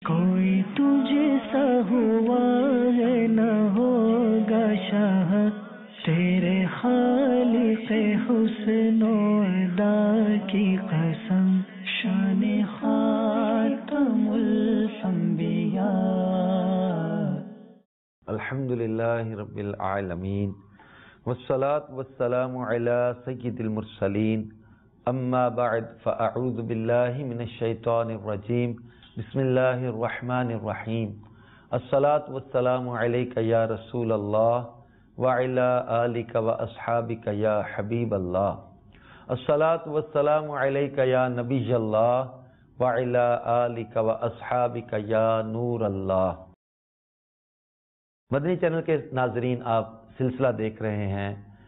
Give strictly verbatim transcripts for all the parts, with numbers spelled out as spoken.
کوئی تجھ سا ہوا ہے نہ ہوگا شاہ تیرے خالق حسن و ادا کی قسم شان خاتم الانبیاء. الحمدللہ رب العالمین والصلاة والسلام علی سید المرسلین. اما بعد فاعوذ باللہ من الشیطان الرجیم. بسم اللہ الرحمن الرحیم. الصلاة والسلام علیک یا رسول اللہ وعلی آلک واصحابک یا حبیب اللہ. الصلاة والسلام علیک یا نبی اللہ وعلی آلک واصحابک یا نور اللہ. مدنی چینل کے ناظرین، آپ سلسلہ دیکھ رہے ہیں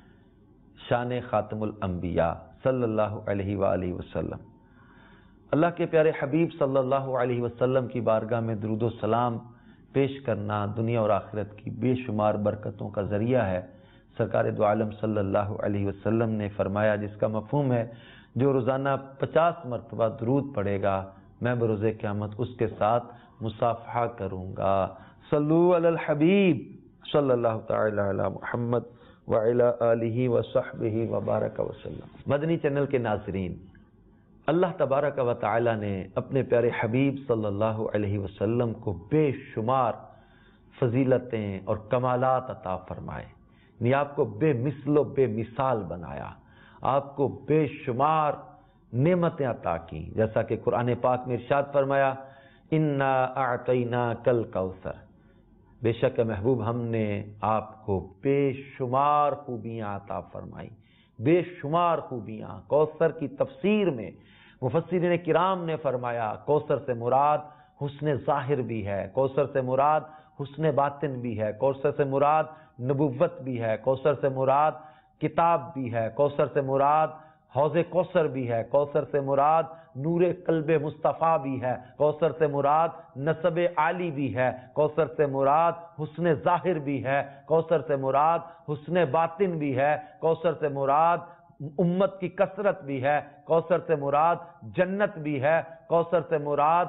شان خاتم الانبیاء صلی اللہ علیہ وآلہ وسلم. اللہ کے پیارے حبیب صلی اللہ علیہ وسلم کی بارگاہ میں درود و سلام پیش کرنا دنیا اور آخرت کی بے شمار برکتوں کا ذریعہ ہے. سرکار دو عالم صلی اللہ علیہ وسلم نے فرمایا، جس کا مفہوم ہے جو روزانہ پچاس مرتبہ درود پڑھے گا میں بروز قیامت اس کے ساتھ مصافحہ کروں گا. صلو علی الحبیب صلی اللہ تعالی علی محمد وعلی آلہ وصحبہ وبارک وسلم. مدنی چینل کے ناظرین، اللہ تبارک و تعالی نے اپنے پیارے حبیب صلی اللہ علیہ وسلم کو بے شمار فضیلتیں اور کمالات عطا فرمائے. یعنی آپ کو بے مثل و بے مثال بنایا، آپ کو بے شمار نعمتیں عطا کی. جیسا کہ قرآن پاک میں ارشاد فرمایا، انا اعطیناک الکوثر، بے شک محبوب ہم نے آپ کو بے شمار خوبیاں عطا فرمائی، بے شمار خوبیاں. کوثر کی تفسیر میں مفسرین کرام نے فرمایا، کوثر سے مراد حسن ظاہر بھی ہے، کوثر سے مراد حسن باطن بھی ہے، کوثر سے مراد نبوت بھی ہے، کوثر سے مراد کتاب بھی ہے، کوثر سے مراد حوض کوثر بھی ہے، کوثر سے مراد نور قلب مصطفیٰ بھی ہے، کوثر سے مراد نسب عالی بھی ہے، کوثر سے مراد حسن ظاہر بھی ہے، کوثر سے مراد حسن باطن بھی ہے، کوثر سے مراد امت کی کثرت بھی ہے، کوثر سے مراد جنت بھی ہے، کوثر سے مراد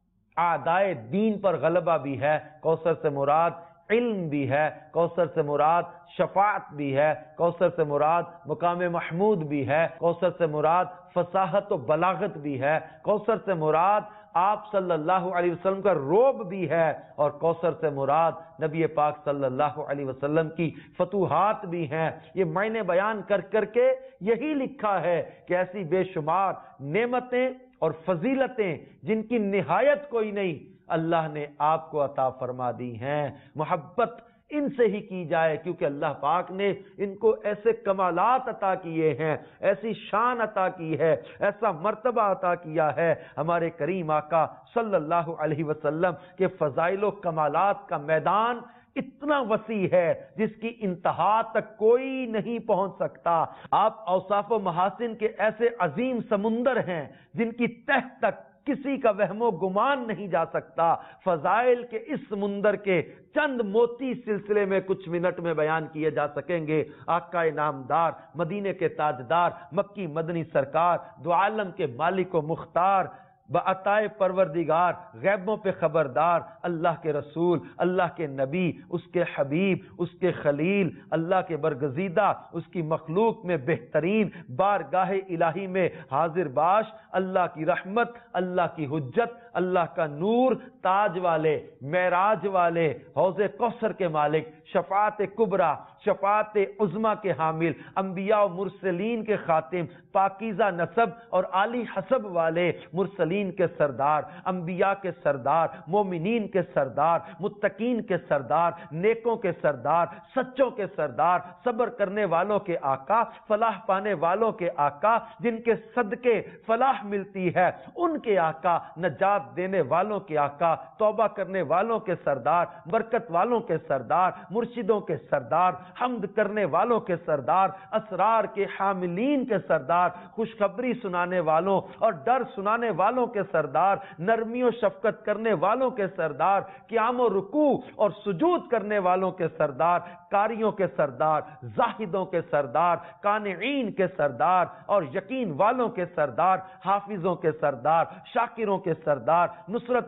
اعدائے دین پر غلبہ بھی ہے، کوثر سے مراد علم بھی ہے، کوثر سے مراد شفاعت بھی ہے، کوثر سے مراد مقام محمود بھی ہے، کوثر سے مراد فصاحت و بلاغت بھی ہے، کوثر سے مراد آپ صلی اللہ علیہ وسلم کا روب بھی ہے، اور کوثر سے مراد نبی پاک صلی اللہ علیہ وسلم کی فتوحات بھی ہیں. یہ معنی بیان کر کر کے یہی لکھا ہے کہ ایسی بے شمار نعمتیں اور فضیلتیں جن کی نہایت کوئی نہیں اللہ نے آپ کو عطا فرما دی ہیں. محبت ان سے ہی کی جائے، کیونکہ اللہ پاک نے ان کو ایسے کمالات عطا کیے ہیں، ایسی شان عطا کی ہے، ایسا مرتبہ عطا کیا ہے. ہمارے کریم آقا صلی اللہ علیہ وسلم کے فضائل و کمالات کا میدان اتنا وسیع ہے جس کی انتہا تک کوئی نہیں پہنچ سکتا. آپ اوصاف و محاسن کے ایسے عظیم سمندر ہیں جن کی تہ تک کسی کا وہم و گمان نہیں جا سکتا. فضائل کے اس سمندر کے چند موتی سلسلے میں کچھ منٹ میں بیان کیے جا سکیں گے. آقا نامدار، مدینے کے تاجدار، مکی مدنی سرکار، دو عالم کے مالک و مختار، بعطائے پروردگار، غیبوں پہ خبردار، اللہ کے رسول، اللہ کے نبی، اس کے حبیب، اس کے خلیل، اللہ کے برگزیدہ، اس کی مخلوق میں بہترین، بارگاہ الہی میں حاضر باش، اللہ کی رحمت، اللہ کی حجت، اللہ کا نور، تاج والے، معراج والے، حوض کوثر کے مالک، شفاعت کبریٰ، شفاعت عظمیٰ کے حامل، انبیاء و مرسلین کے خاتم، پاکیزہ نسب اور عالی حسب والے، مرسلین کے سردار، انبیاء کے سردار، مومنین کے سردار، متقین کے سردار، نیکوں کے سردار، سچوں کے سردار، صبر کرنے والوں کے آقا، فلاح پانے والوں کے آقا، جن کے صدقے فلاح ملتی ہے ان کے آقا، نجات دینے والوں کے آقا، توبہ کرنے والوں کے سردار، برکت والوں کے سردار، مرشدوں کے سردار، حمد کرنے والوں کے سردار، اسرار کے حاملین کے سردار، خوشخبری سنانے والوں اور ڈر سنانے والوں کے سردار، نرمی و شفقت کرنے والوں کے سردار، قیام و رکوع اور سجود کرنے والوں کے سردار، کاریوں کے سردار، زاہدوں کے سردار، قانعین کے سردار اور یقین والوں کے سردار، حافظوں کے سردار، شاکروں کے سردار، نصرت والوں کے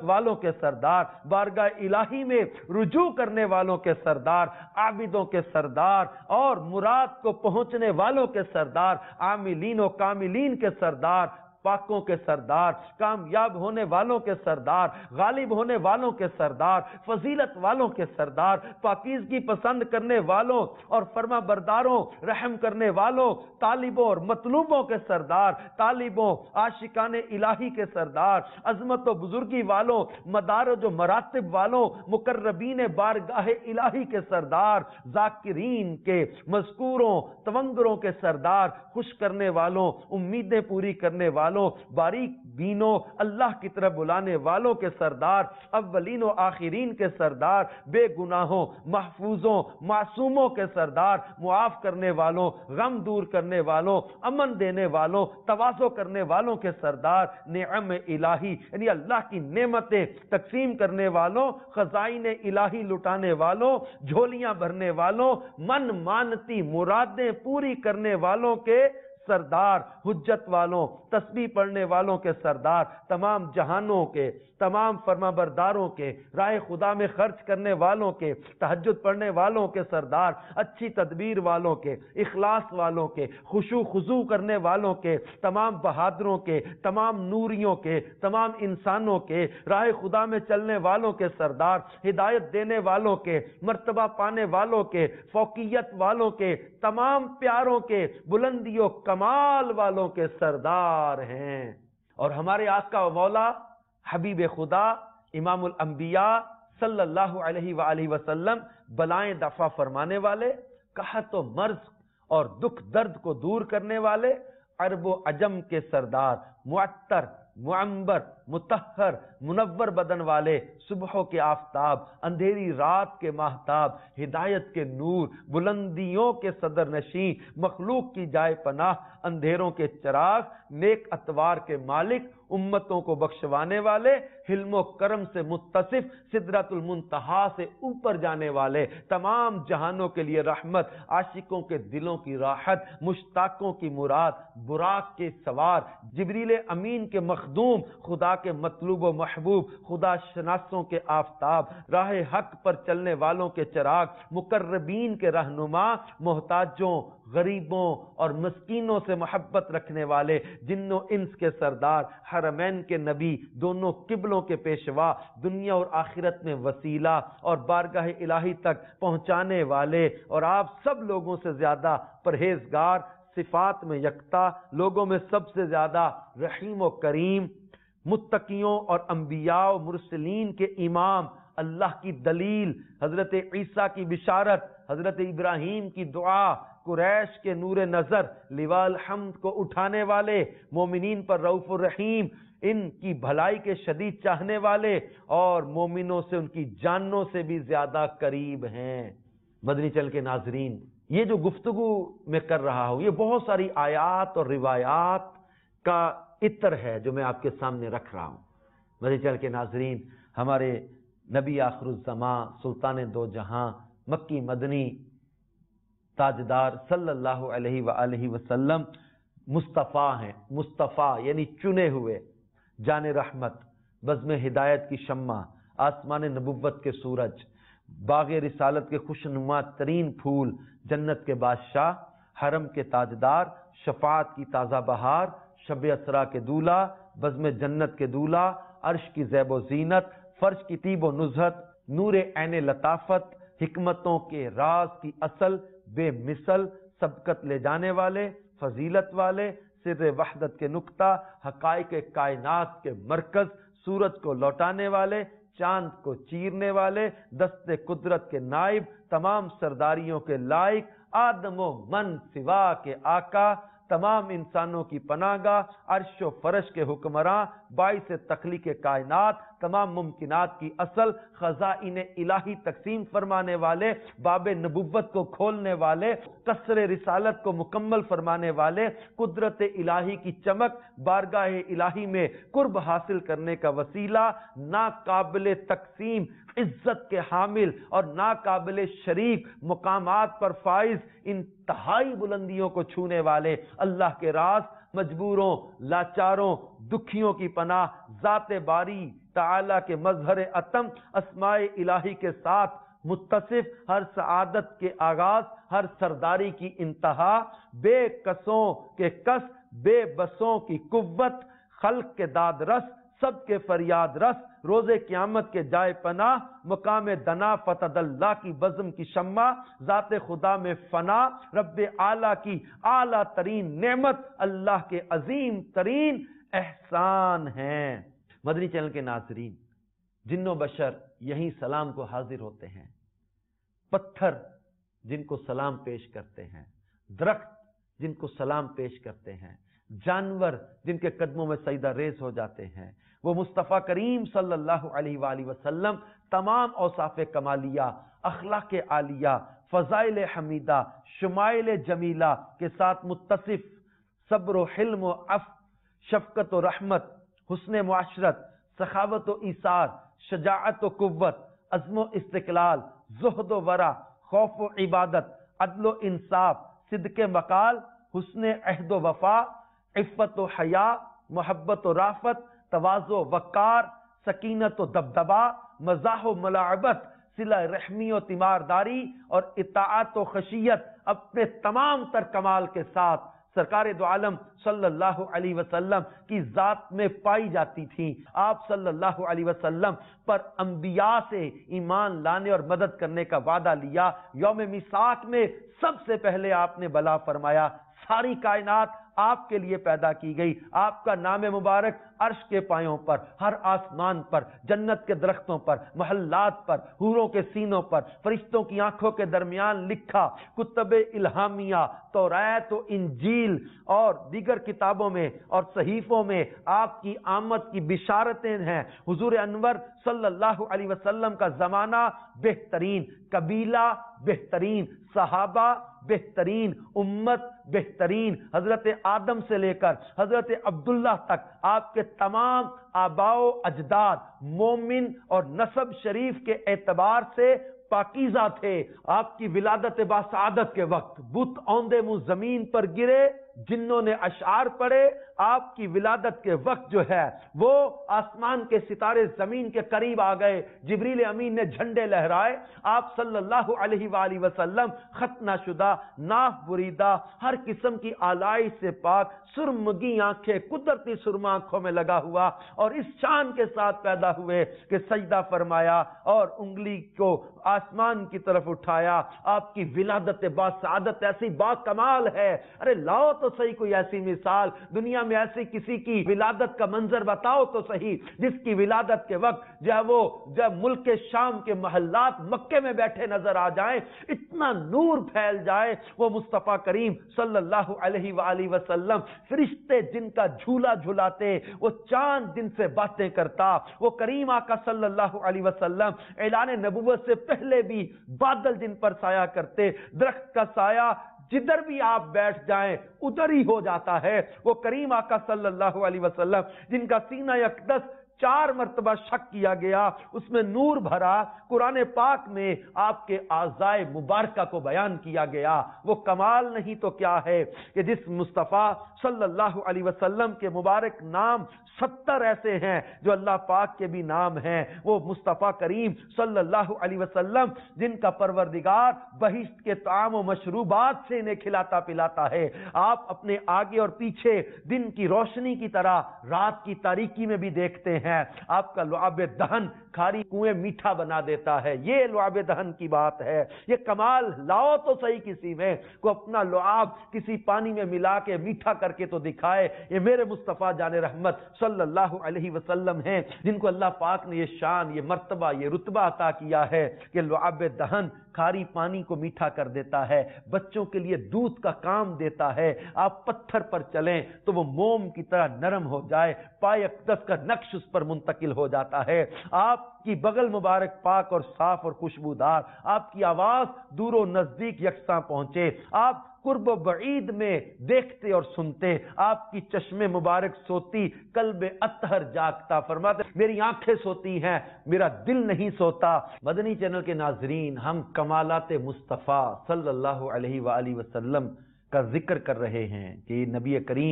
کے سردار، بارگاہ الہی میں رجوع کرنے والوں کے سردار، عابدوں کے سردار اور مراد کو پہنچنے والوں کے سردار، عاملین و کاملین کے سردار، پاکوں کے سردار، کامیاب ہونے والوں کے سردار، غالب ہونے والوں کے سردار، فضیلت والوں کے سردار، پاکیزگی پسند کرنے والوں اور فرما برداروں، رحم کرنے والوں، طالبوں اور مطلوبوں کے سردار، طالبوں، عاشقان الہی کے سردار، عظمت و بزرگی والوں، مدارج و مراتب والوں، مقربین بارگاہ الہی کے سردار، ذاکرین کے، مذکوروں، تونگروں کے سردار، خوش کرنے والوں، امیدیں پوری کرنے والوں، باریک بینوں، اللہ کی طرف بلانے والوں کے سردار، اولین و آخرین کے سردار، بے گناہوں، محفوظوں، معصوموں کے سردار، معاف کرنے والوں، غم دور کرنے والوں، امن دینے والوں، تواضع کرنے والوں کے سردار، نعم الہی یعنی اللہ کی نعمتیں تقسیم کرنے والوں، خزائن الہی لٹانے والوں، جھولیاں بھرنے والوں، من مانتی مرادیں پوری کرنے والوں کے سردار، حجت والوں، تسبیح پڑھنے والوں کے سردار، تمام جہانوں کے، تمام فرما برداروں کے، راہ خدا میں خرچ کرنے والوں کے، تہجد پڑھنے والوں کے سردار، اچھی تدبیر والوں کے، اخلاص والوں کے، خشوع خضوع کرنے والوں کے، تمام بہادروں کے، تمام نوریوں کے، تمام انسانوں کے، راہ خدا میں چلنے والوں کے سردار، ہدایت دینے والوں کے، مرتبہ پانے والوں کے، فوقیت والوں کے، تمام پیاروں کے، بلندی و کمال والوں کے سردار ہیں۔ اور ہمارے آقا و مولا حبیب خدا امام الانبیاء صلی اللہ علیہ وآلہ وسلم بلائیں دفع فرمانے والے، قحط و مرض اور دکھ درد کو دور کرنے والے، عرب و عجم کے سردار، معطر، معمبر، مطہر، منور بدن والے، صبحوں کے آفتاب، اندھیری رات کے ماہتاب، ہدایت کے نور، بلندیوں کے صدر نشین، مخلوق کی جائے پناہ، اندھیروں کے چراغ، نیک اتوار کے مالک، امتوں کو بخشوانے والے، حلم و کرم سے متصف، سدرۃ المنتہا سے اوپر جانے والے، تمام جہانوں کے لیے رحمت، عاشقوں کے دلوں کی راحت، مشتاقوں کی مراد، براق کے سوار، جبریل امین کے مخدوم، خدا کے مطلوب و محبوب، خدا شناسوں کے آفتاب، راہ حق پر چلنے والوں کے چراغ، مقربین کے رہنما، محتاجوں، غریبوں اور مسکینوں سے محبت رکھنے والے، جن و انس کے سردار، حرمین کے نبی، دونوں قبلوں کے پیشوا، دنیا اور آخرت میں وسیلہ اور بارگاہ الہی تک پہنچانے والے، اور آپ سب لوگوں سے زیادہ پرہیزگار، صفات میں یکتا، لوگوں میں سب سے زیادہ رحیم و کریم، متقیوں اور انبیاء و مرسلین کے امام، اللہ کی دلیل، حضرت عیسیٰ کی بشارت، حضرت ابراہیم کی دعا، قریش کے نور نظر، لواء الحمد کو اٹھانے والے، مومنین پر رؤوف الرحیم، ان کی بھلائی کے شدید چاہنے والے، اور مومنوں سے ان کی جانوں سے بھی زیادہ قریب ہیں۔ مدنی چل کے ناظرین، یہ جو گفتگو میں کر رہا ہوں، یہ بہت ساری آیات اور روایات کا عطر ہے جو میں آپ کے سامنے رکھ رہا ہوں۔ مدنی چل کے ناظرین، ہمارے نبی آخر الزماں، سلطان دو جہاں، مکی مدنی تاجدار صلی اللہ علیہ وآلہ وسلم مصطفیٰ ہیں۔ مصطفیٰ یعنی چنے ہوئے، جان رحمت، بزم ہدایت کی شمع، آسمان نبوت کے سورج، باغ رسالت کے خوشنما ترین پھول، جنت کے بادشاہ، حرم کے تاجدار، شفاعت کی تازہ بہار، شب اسرا کے دولہا، بزم جنت کے دولہا، عرش کی زیب و زینت، فرش کی طیب و نزہت، نور عین لطافت، حکمتوں کے راز کی اصل، بے مثل، سبقت لے جانے والے، فضیلت والے، سر وحدت کے نقطہ، حقائق کائنات کے مرکز، سورج کو لوٹانے والے، چاند کو چیرنے والے، دست قدرت کے نائب، تمام سرداریوں کے لائق، آدم و من سوا کے آقا، تمام انسانوں کی پناہ گاہ، عرش و فرش کے حکمراں، باعث تخلیق کائنات، تمام ممکنات کی اصل، خزائن الہی تقسیم فرمانے والے، باب نبوت کو کھولنے والے، قصر رسالت کو مکمل فرمانے والے، قدرت الہی کی چمک، بارگاہ الہی میں قرب حاصل کرنے کا وسیلہ، ناقابل تقسیم عزت کے حامل اور ناقابل شریک مقامات پر فائز، انتہائی بلندیوں کو چھونے والے، اللہ کے راز، مجبوروں، لاچاروں، دکھیوں کی پناہ، ذات باری تعالی کے مظہر اتم اسماء الہی کے ساتھ متصف، ہر سعادت کے آغاز، ہر سرداری کی انتہا، بے کسوں کے کس، بے بسوں کی قوت، خلق کے داد رس، سب کے فریاد رس، روز قیامت کے جائے پناہ، مقام دنا فتد اللہ کی بزم کی شمع، ذات خدا میں فنا، رب اعلیٰ کی اعلیٰ ترین نعمت، اللہ کے عظیم ترین احسان ہیں۔ مدنی چینل کے ناظرین، جن و بشر یہیں سلام کو حاضر ہوتے ہیں، پتھر جن کو سلام پیش کرتے ہیں، درخت جن کو سلام پیش کرتے ہیں، جانور جن کے قدموں میں سجدہ ریز ہو جاتے ہیں، وہ مصطفیٰ کریم صلی اللہ علیہ وآلہ وسلم تمام اوصاف کمالیہ، اخلاق عالیہ، فضائل حمیدہ، شمائل جمیلہ کے ساتھ متصف، صبر و حلم و عفو، شفقت و رحمت، حسن معاشرت، سخاوت و ایثار، شجاعت و قوت، عزم و استقلال، زہد و ورع، خوف و عبادت، عدل و انصاف، صدق مقال، حسن عہد و وفا، عفت و حیا، محبت و رافت، تواضع و وقار، سکینت و دبدبا، مزاح و ملاعبت، صلہ رحمی و تیمارداری اور اطاعت و خشیت اپنے تمام تر کمال کے ساتھ سرکار دو عالم صلی اللہ علیہ وسلم کی ذات میں پائی جاتی تھی۔ آپ صلی اللہ علیہ وسلم پر انبیاء سے ایمان لانے اور مدد کرنے کا وعدہ لیا۔ یوم میثاق میں سب سے پہلے آپ نے بلا فرمایا، ساری کائنات آپ کے لیے پیدا کی گئی، آپ کا نام مبارک عرش کے پایوں پر، ہر آسمان پر، جنت کے درختوں پر، محلات پر، حوروں کے سینوں پر، فرشتوں کی آنکھوں کے درمیان لکھا، کتب الہامیہ، توریت و انجیل اور دیگر کتابوں میں اور صحیفوں میں آپ کی آمد کی بشارتیں ہیں۔ حضور انور صلی اللہ علیہ وسلم کا زمانہ بہترین، قبیلہ بہترین، صحابہ بہترین، امت بہترین، حضرت آدم سے لے کر حضرت عبداللہ تک آپ کے تمام آباء و اجداد مومن اور نسب شریف کے اعتبار سے پاکیزہ تھے۔ آپ کی ولادت باسعادت کے وقت بت اوندے منہ زمین پر گرے، جنوں نے اشعار پڑھے۔ آپ کی ولادت کے وقت جو ہے وہ آسمان کے ستارے زمین کے قریب آ گئے، جبریل امین نے جھنڈے لہرائے۔ آپ صلی اللہ علیہ وآلہ وسلم ختنہ شدہ، ناف بریدہ، ہر قسم کی آلائش سے پاک، سرمگی آنکھیں، قدرتی سرما آنکھوں میں لگا ہوا، اور اس شان کے ساتھ پیدا ہوئے کہ سجدہ فرمایا اور انگلی کو آسمان کی طرف اٹھایا۔ آپ کی ولادت باسعادت ایسی با کمال ہے، ارے لاؤ تو صحیح کوئی ایسی مثال، دنیا میں ایسی کسی کی ولادت کا منظر بتاؤ تو صحیح جس کی ولادت کے وقت جب وہ جب ملک شام کے محلات مکے میں بیٹھے نظر آ جائیں، اتنا نور پھیل جائے۔ وہ مصطفیٰ کریم صلی اللہ علیہ وآلہ وسلم، فرشتے جن کا جھولا جھلاتے، وہ چاند جن سے باتیں کرتا، وہ کریم آقا صلی اللہ علیہ وسلم اعلان نبوت سے پہلے بھی بادل جن پر سایہ کرتے، درخت کا سایہ جدھر بھی آپ بیٹھ جائیں ادھر ہی ہو جاتا ہے۔ وہ کریم آقا صلی اللہ علیہ وسلم جن کا سینہ اقدس چار مرتبہ شق کیا گیا، اس میں نور بھرا، قرآن پاک میں آپ کے اعضائے مبارکہ کو بیان کیا گیا۔ وہ کمال نہیں تو کیا ہے کہ جس مصطفیٰ صلی اللہ علیہ وسلم کے مبارک نام ستر ایسے ہیں جو اللہ پاک کے بھی نام ہیں۔ وہ مصطفیٰ کریم صلی اللہ علیہ وسلم جن کا پروردگار بہشت کے طعام و مشروبات سے انہیں کھلاتا پلاتا ہے۔ آپ اپنے آگے اور پیچھے دن کی روشنی کی طرح رات کی تاریکی میں بھی دیکھتے ہیں۔ آپ کا لعاب دہن کھاری کنویں میٹھا بنا دیتا ہے، یہ لعاب دہن کی بات ہے۔ یہ کمال لاؤ تو صحیح کسی میں کو اپنا لعاب کسی پانی میں ملا کے میٹھا کر کے تو دکھائے۔ یہ میرے مصطفیٰ جان رحمت صلی اللہ علیہ وسلم ہیں جن کو اللہ پاک نے یہ شان، یہ مرتبہ، یہ رتبہ عطا کیا ہے کہ لعاب دہن کھاری پانی کو میٹھا کر دیتا ہے، بچوں کے لیے دودھ کا کام دیتا ہے۔ آپ پتھر پر چلیں تو وہ موم کی طرح نرم ہو جائے، پائے اقدس کا نقش اس پر منتقل ہو جاتا ہے۔ آپ کی بغل مبارک پاک اور صاف اور خوشبودار، آپ کی آواز دور و نزدیک یکساں پہنچے، آپ قرب و بعید میں دیکھتے اور سنتے، آپ کی چشمے مبارک سوتی، قلب اطہر جاگتا۔ فرماتے میری آنکھیں سوتی ہیں، میرا دل نہیں سوتا۔ مدنی چینل کے ناظرین، ہم کمالات مصطفیٰ صلی اللہ علیہ وآلہ وسلم کا ذکر کر رہے ہیں کہ نبی کریم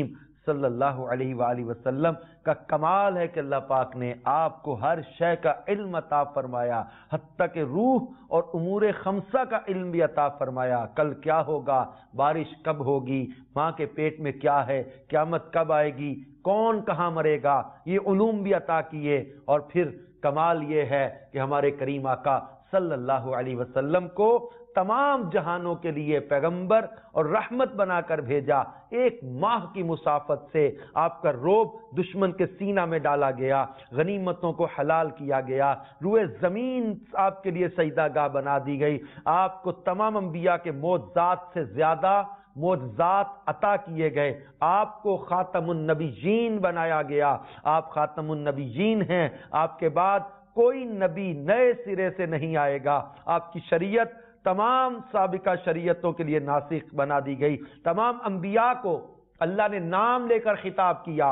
صلی اللہ علیہ وآلہ وسلم کا کمال ہے کہ اللہ پاک نے آپ کو ہر شے کا علم عطا فرمایا، حتیٰ کہ روح اور امور خمسہ کا علم بھی عطا فرمایا۔ کل کیا ہوگا، بارش کب ہوگی، ماں کے پیٹ میں کیا ہے، قیامت کب آئے گی، کون کہاں مرے گا، یہ علوم بھی عطا کیے۔ اور پھر کمال یہ ہے کہ ہمارے کریم آقا صلی اللہ علیہ وسلم کو تمام جہانوں کے لیے پیغمبر اور رحمت بنا کر بھیجا۔ ایک ماہ کی مسافت سے آپ کا روب دشمن کے سینہ میں ڈالا گیا، غنیمتوں کو حلال کیا گیا، روئے زمین آپ کے لیے سجدہ گاہ بنا دی گئی، آپ کو تمام انبیاء کے معجزات سے زیادہ معجزات عطا کیے گئے، آپ کو خاتم النبیین بنایا گیا، آپ خاتم النبیین ہیں، آپ کے بعد کوئی نبی نئے سرے سے نہیں آئے گا، آپ کی شریعت تمام سابقہ شریعتوں کے لیے ناسخ بنا دی گئی، تمام انبیاء کو اللہ نے نام لے کر خطاب کیا،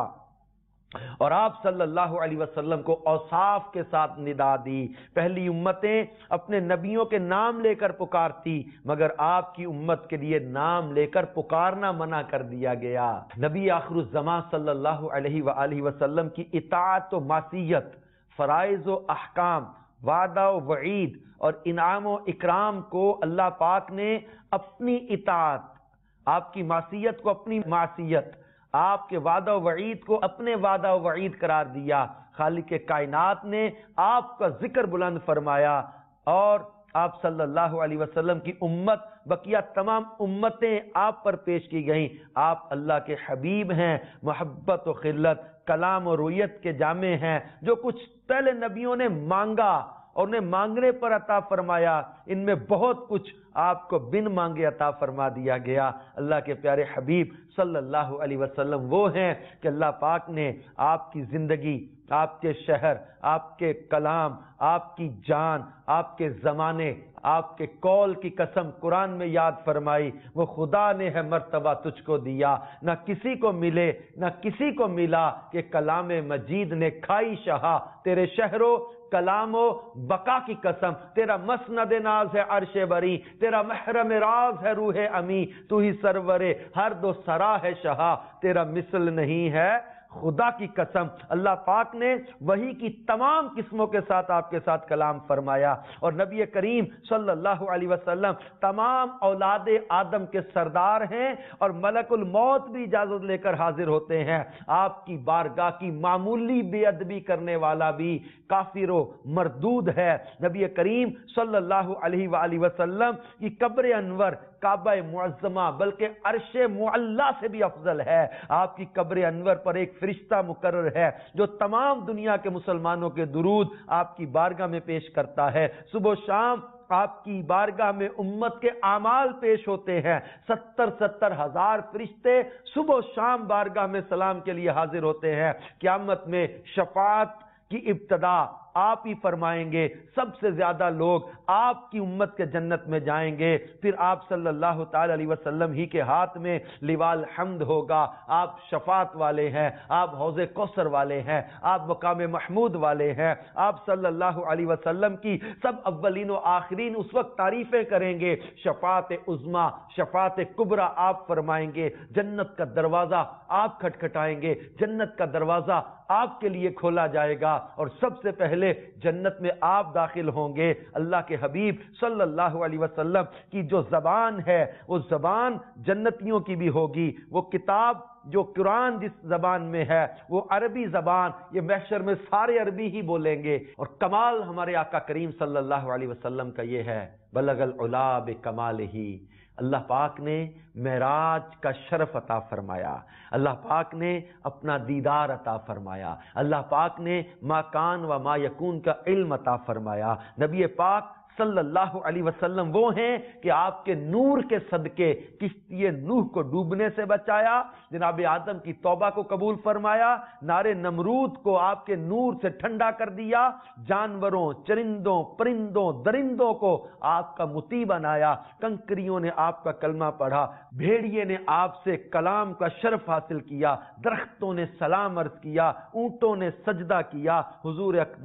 اور آپ صلی اللہ علیہ وسلم کو اوصاف کے ساتھ ندا دی۔ پہلی امتیں اپنے نبیوں کے نام لے کر پکارتی، مگر آپ کی امت کے لیے نام لے کر پکارنا منع کر دیا گیا۔ نبی آخر الزمان صلی اللہ علیہ وآلہ وسلم کی اطاعت و معصیت، فرائض و احکام، وعدہ و وعید اور انعام و اکرام کو اللہ پاک نے اپنی اطاعت، آپ کی معصیت کو اپنی معصیت، آپ کے وعدہ و وعید کو اپنے وعدہ و وعید قرار دیا۔ خالق کائنات نے آپ کا ذکر بلند فرمایا، اور آپ صلی اللہ علیہ وسلم کی امت بقیہ تمام امتیں آپ پر پیش کی گئیں۔ آپ اللہ کے حبیب ہیں، محبت و خلت، کلام و رویت کے جامع ہیں۔ جو کچھ پہلے نبیوں نے مانگا اور انہیں مانگنے پر عطا فرمایا، ان میں بہت کچھ آپ کو بن مانگے عطا فرما دیا گیا۔ اللہ کے پیارے حبیب صلی اللہ علیہ وسلم وہ ہیں کہ اللہ پاک نے آپ کی زندگی، آپ کے شہر، آپ کے کلام، آپ کی جان، آپ کے زمانے، آپ کے قول کی قسم قرآن میں یاد فرمائی، وہ خدا نے ہے مرتبہ تجھ کو دیا، نہ کسی کو ملے نہ کسی کو ملا کہ کلام مجید نے کھائی شہا، تیرے شہرو کلام و بقا کی قسم، تیرا مسند ناز ہے عرش بری، تیرا محرم راز ہے روح امی، تو ہی سرور ہر دو سرا ہے شہا، تیرا مثل نہیں ہے خدا کی قسم۔ اللہ پاک نے وحی کی تمام قسموں کے ساتھ آپ کے ساتھ کلام فرمایا، اور نبی کریم صلی اللہ علیہ وسلم تمام اولاد آدم کے سردار ہیں، اور ملک الموت بھی اجازت لے کر حاضر ہوتے ہیں۔ آپ کی بارگاہ کی معمولی بے ادبی کرنے والا بھی کافر و مردود ہے۔ نبی کریم صلی اللہ علیہ وآلہ وسلم کی قبر انور کعبہ معظمہ بلکہ عرش معلی سے بھی افضل ہے۔ آپ کی قبر انور پر ایک فرشتہ مقرر ہے جو تمام دنیا کے مسلمانوں کے درود آپ کی بارگاہ میں پیش کرتا ہے۔ صبح و شام آپ کی بارگاہ میں امت کے اعمال پیش ہوتے ہیں۔ ستر ستر ہزار فرشتے صبح و شام بارگاہ میں سلام کے لیے حاضر ہوتے ہیں۔ قیامت میں شفاعت کی ابتدا آپ ہی فرمائیں گے، سب سے زیادہ لوگ آپ کی امت کے جنت میں جائیں گے، پھر آپ صلی اللہ تعالی علیہ وسلم ہی کے ہاتھ میں لوال حمد ہوگا۔ آپ شفاعت والے ہیں، آپ حوض کوثر والے ہیں، آپ مقام محمود والے ہیں۔ آپ صلی اللہ علیہ وسلم کی سب اولین و آخرین اس وقت تعریفیں کریں گے، شفاعت عظمیٰ، شفاعت کبریٰ آپ فرمائیں گے، جنت کا دروازہ آپ کھٹکھٹائیں گے، جنت کا دروازہ آپ کے لیے کھولا جائے گا، اور سب سے پہلے جنت میں آپ داخل ہوں گے۔ اللہ کے حبیب صلی اللہ علیہ وسلم کی جو زبان ہے وہ زبان جنتیوں کی بھی ہوگی، وہ کتاب جو قرآن جس زبان میں ہے وہ عربی زبان، یہ محشر میں سارے عربی ہی بولیں گے۔ اور کمال ہمارے آقا کریم صلی اللہ علیہ وسلم کا یہ ہے، بلغ العلا بکمالہ، اللہ پاک نے معراج کا شرف عطا فرمایا، اللہ پاک نے اپنا دیدار عطا فرمایا، اللہ پاک نے ما کان و ما یکون کا علم عطا فرمایا۔ نبی پاک صلی اللہ علیہ وسلم وہ ہیں کہ آپ کے نور کے صدقے کشتی نوح کو ڈوبنے سے بچایا، جناب آدم کی توبہ کو قبول فرمایا، نار نمرود کو آپ کے نور سے ٹھنڈا کر دیا، جانوروں، چرندوں، پرندوں، درندوں کو آپ کا مطیع بنایا، کنکریوں نے آپ کا کلمہ پڑھا، بھیڑیے نے آپ سے کلام کا شرف حاصل کیا، درختوں نے سلام عرض کیا، اونٹوں نے سجدہ کیا، حضور اقدس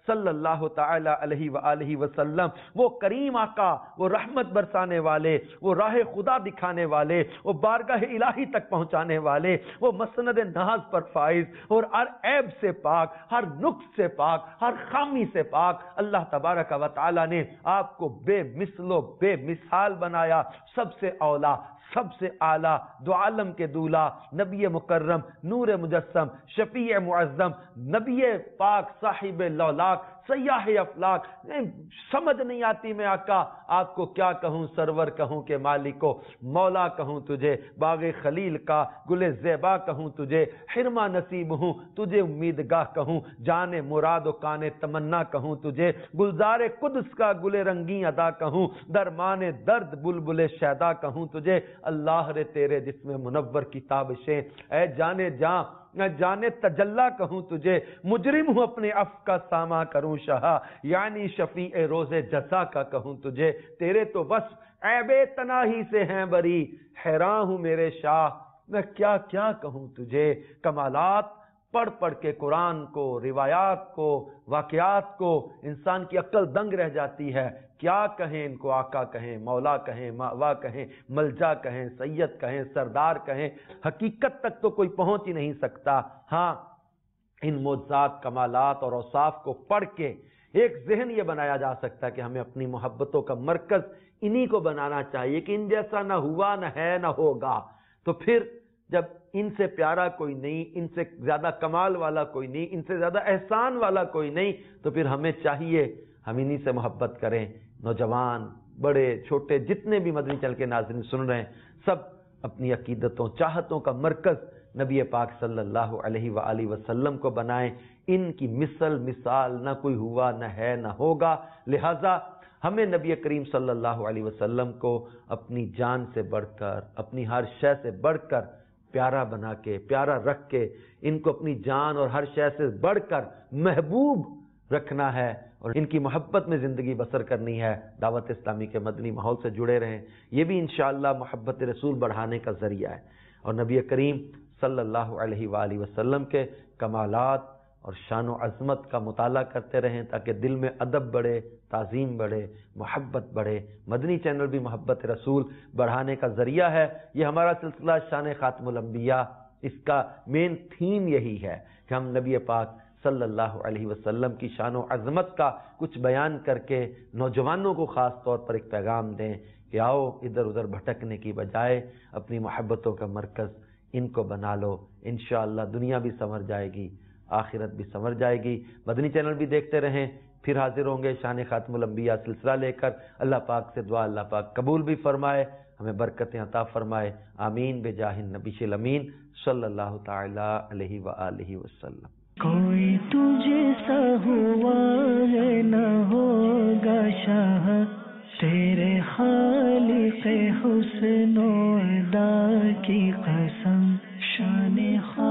صلی اللہ تعالی علیہ وآلہ وسلم، وہ کریم آقا، وہ رحمت برسانے والے، وہ راہ خدا دکھانے والے، وہ بارگاہ الہی تک پہنچانے والے، وہ مسند ناز پر فائز اور ہر عیب سے پاک، ہر نقص سے پاک، ہر خامی سے پاک، اللہ تبارک و تعالی نے آپ کو بے مثل و بے مثال بنایا، سب سے اولا، سب سے اعلیٰ، دو عالم کے دولا، نبی مکرم، نور مجسم، شفیع معظم، نبی پاک، صاحب لولاک، سیاح افلاک، سمجھ نہیں آتی میں آقا آپ کو کیا کہوں، سرور کہوں کہ مالک کو، مولا کہوں تجھے، باغ خلیل کا گل زیبا کہوں تجھے، حرمہ نصیب ہوں تجھے، امیدگاہ کہوں، جان مراد و کان تمنا کہوں تجھے، گلزار قدس کا گل رنگی ادا کہوں، درمان درد بلبل شیدا کہوں تجھے، اللہ رے تیرے جسم منور کی تابشیں، اے جانے جاں میں جانے تجلا کہوں تجھے، مجرم ہوں اپنے عفو کا ساماں کروں شہا، یعنی شفیع روز جزا کا کہوں تجھے، تیرے تو بس عیب تناہی سے ہیں بری، حیران ہوں میرے شاہ میں کیا کیا کہوں تجھے، کمالات پڑھ پڑھ کے قرآن کو، روایات کو، واقعات کو انسان کی عقل دنگ رہ جاتی ہے، کیا کہیں ان کو، آقا کہیں، مولا کہیں، ماوا کہیں، ملجا کہیں، سید کہیں، سردار کہیں، حقیقت تک تو کوئی پہنچ ہی نہیں سکتا۔ ہاں ان معجزات، کمالات اور اوصاف کو پڑھ کے ایک ذہن یہ بنایا جا سکتا ہے کہ ہمیں اپنی محبتوں کا مرکز انہی کو بنانا چاہیے کہ ان جیسا نہ ہوا، نہ ہے، نہ ہوگا۔ تو پھر جب ان سے پیارا کوئی نہیں، ان سے زیادہ کمال والا کوئی نہیں، ان سے زیادہ احسان والا کوئی نہیں، تو پھر ہمیں چاہیے ہم انہی سے محبت کریں۔ نوجوان، بڑے، چھوٹے، جتنے بھی مدنی چینل کے ناظرین سن رہے ہیں، سب اپنی عقیدتوں، چاہتوں کا مرکز نبی پاک صلی اللہ علیہ وآلہ وسلم کو بنائیں۔ ان کی مثل مثال نہ کوئی ہوا، نہ ہے، نہ ہوگا، لہذا ہمیں نبی کریم صلی اللہ علیہ وسلم کو اپنی جان سے بڑھ کر، اپنی ہر شے سے بڑھ کر پیارا بنا کے، پیارا رکھ کے، ان کو اپنی جان اور ہر شے سے بڑھ کر محبوب رکھنا ہے اور ان کی محبت میں زندگی بسر کرنی ہے۔ دعوت اسلامی کے مدنی ماحول سے جڑے رہیں، یہ بھی انشاءاللہ محبت رسول بڑھانے کا ذریعہ ہے، اور نبی کریم صلی اللہ علیہ وآلہ وسلم کے کمالات اور شان و عظمت کا مطالعہ کرتے رہیں تاکہ دل میں ادب بڑھے، تعظیم بڑھے، محبت بڑھے۔ مدنی چینل بھی محبت رسول بڑھانے کا ذریعہ ہے۔ یہ ہمارا سلسلہ شان خاتم الانبیاء، اس کا مین تھیم یہی ہے کہ ہم نبی پاک صلی اللہ علیہ وسلم کی شان و عظمت کا کچھ بیان کر کے نوجوانوں کو خاص طور پر ایک پیغام دیں کہ آؤ ادھر ادھر بھٹکنے کی بجائے اپنی محبتوں کا مرکز ان کو بنا لو، انشاءاللہ دنیا بھی سنور جائے گی، آخرت بھی سنور جائے گی۔ مدنی چینل بھی دیکھتے رہیں، پھر حاضر ہوں گے شان خاتم الانبیاء سلسلہ لے کر۔ اللہ پاک سے دعا اللہ پاک قبول بھی فرمائے، ہمیں برکتیں عطا فرمائے، آمین بجاہ النبی الامین صلی اللہ تعالی علیہ وآلہ وسلم۔ کوئی تجھے سا ہوا ہے نہ ہوگا شاہ، تیرے خالق حسن و ادا کی قسم، شان